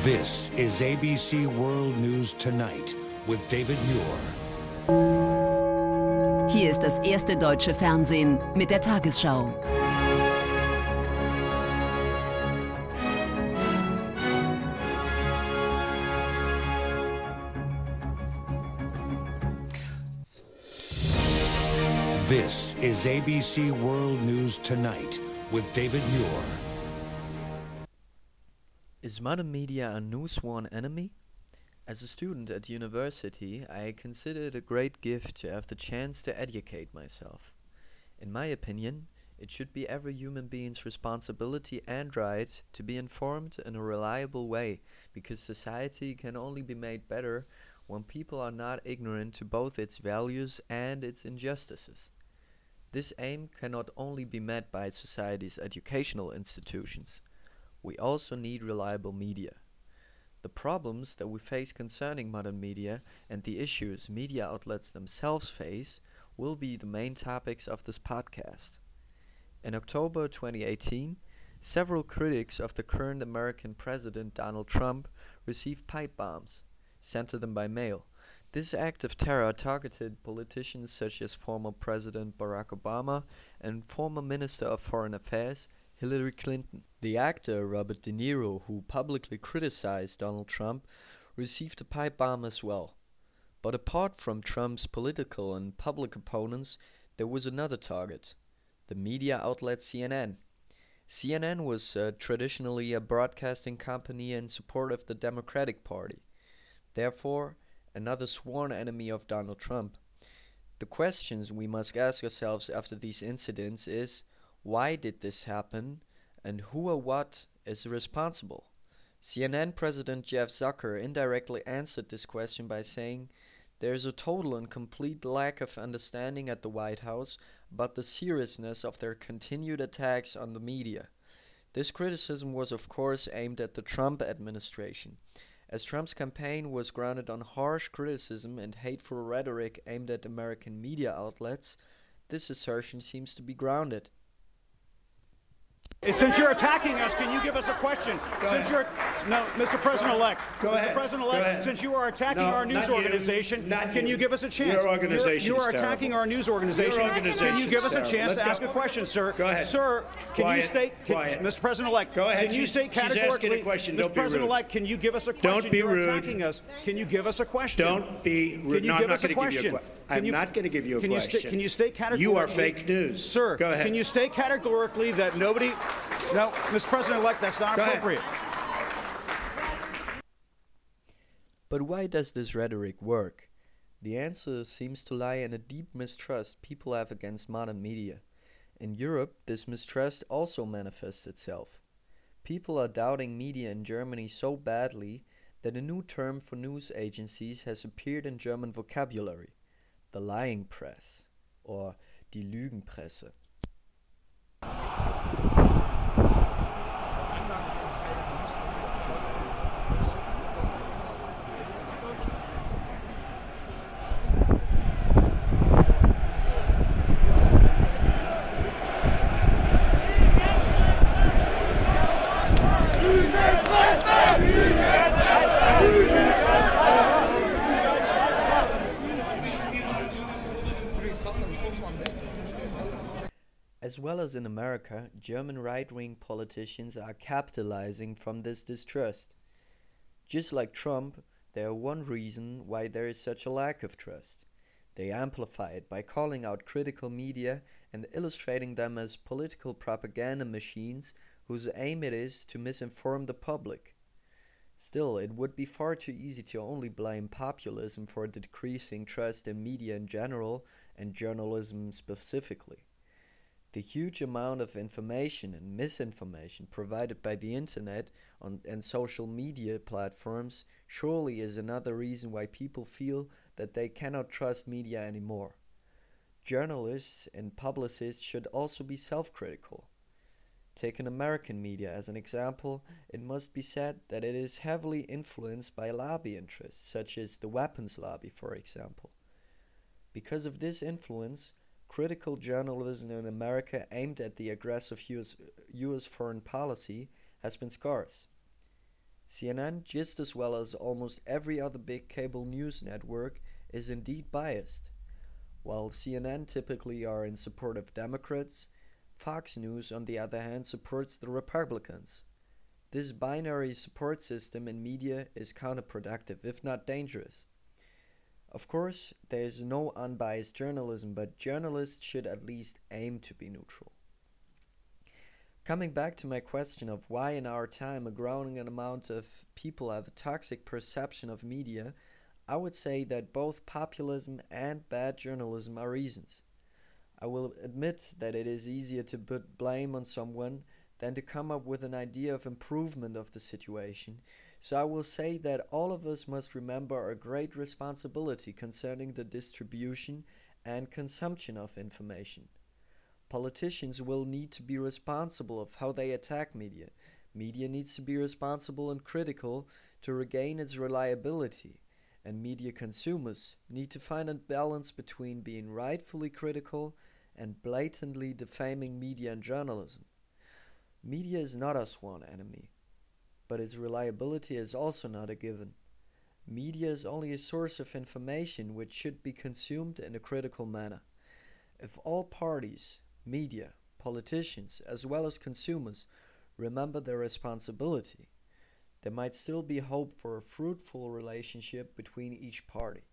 This is ABC World News Tonight with David Muir. Hier ist das erste deutsche Fernsehen mit der Tagesschau. This is ABC World News Tonight with David Muir. Is modern media a new sworn enemy? As a student at university, I consider it a great gift to have the chance to educate myself. In my opinion, it should be every human being's responsibility and right to be informed in a reliable way, because society can only be made better when people are not ignorant to both its values and its injustices. This aim cannot only be met by society's educational institutions. We also need reliable media. The problems that we face concerning modern media and the issues media outlets themselves face will be the main topics of this podcast. In October 2018, several critics of the current American president Donald Trump received pipe bombs, sent to them by mail. This act of terror targeted politicians such as former President Barack Obama and former Minister of Foreign Affairs Hillary Clinton. The actor Robert De Niro, who publicly criticized Donald Trump, received a pipe bomb as well. But apart from Trump's political and public opponents, there was another target, the media outlet CNN. CNN was traditionally a broadcasting company in support of the Democratic Party. Therefore, another sworn enemy of Donald Trump. The questions we must ask ourselves after these incidents is, why did this happen, and who or what is responsible? CNN President Jeff Zucker indirectly answered this question by saying, "There is a total and complete lack of understanding at the White House about the seriousness of their continued attacks on the media." This criticism was of course aimed at the Trump administration. As Trump's campaign was grounded on harsh criticism and hateful rhetoric aimed at American media outlets, this assertion seems to be grounded. Since you're attacking us, can you give us a question? No, Mr. President-elect. Go ahead. Mr. President-elect, since you are attacking our news organization, can you give us a chance? Your organization You are is attacking terrible. our news organization. Your organization Can you give is us a terrible. chance Let's to ask go. a question, sir? Go ahead. Sir, can Quiet. you state, Quiet. Mr. President-elect, Go ahead. can you state She's asking categorically, a question. Mr. Don't be rude. President-elect, can you give us a question? Don't be You're rude. attacking us. Can you give us a question? Don't be rude. Can you No, give I'm not us a going to give you a question? question. I'm not going to give you a question. Can you state categorically? You are fake news. Sir, go ahead. Can you state categorically that nobody... No, Mr. President-elect, that's not Go ahead. appropriate. But why does this rhetoric work? The answer seems to lie in a deep mistrust people have against modern media. In Europe, this mistrust also manifests itself. People are doubting media in Germany so badly that a new term for news agencies has appeared in German vocabulary, the lying press, or die Lügenpresse. As well as in America, German right-wing politicians are capitalizing from this distrust. Just like Trump, they are one reason why there is such a lack of trust. They amplify it by calling out critical media and illustrating them as political propaganda machines whose aim it is to misinform the public. Still, it would be far too easy to only blame populism for the decreasing trust in media in general and journalism specifically. The huge amount of information and misinformation provided by the internet and social media platforms surely is another reason why people feel that they cannot trust media anymore. Journalists and publicists should also be self-critical. Taking American media as an example, it must be said that it is heavily influenced by lobby interests, such as the weapons lobby, for example. Because of this influence, critical journalism in America aimed at the aggressive US foreign policy has been scarce. CNN, just as well as almost every other big cable news network, is indeed biased. While CNN typically are in support of Democrats, Fox News, on the other hand, supports the Republicans. This binary support system in media is counterproductive, if not dangerous. Of course, there is no unbiased journalism, but journalists should at least aim to be neutral. Coming back to my question of why in our time a growing amount of people have a toxic perception of media, I would say that both populism and bad journalism are reasons. I will admit that it is easier to put blame on someone than to come up with an idea of improvement of the situation, so I will say that all of us must remember our great responsibility concerning the distribution and consumption of information. Politicians will need to be responsible of how they attack media. Media needs to be responsible and critical to regain its reliability, and media consumers need to find a balance between being rightfully critical and blatantly defaming media and journalism. Media is not our sworn enemy, but its reliability is also not a given. Media is only a source of information which should be consumed in a critical manner. If all parties, media, politicians, as well as consumers, remember their responsibility, there might still be hope for a fruitful relationship between each party.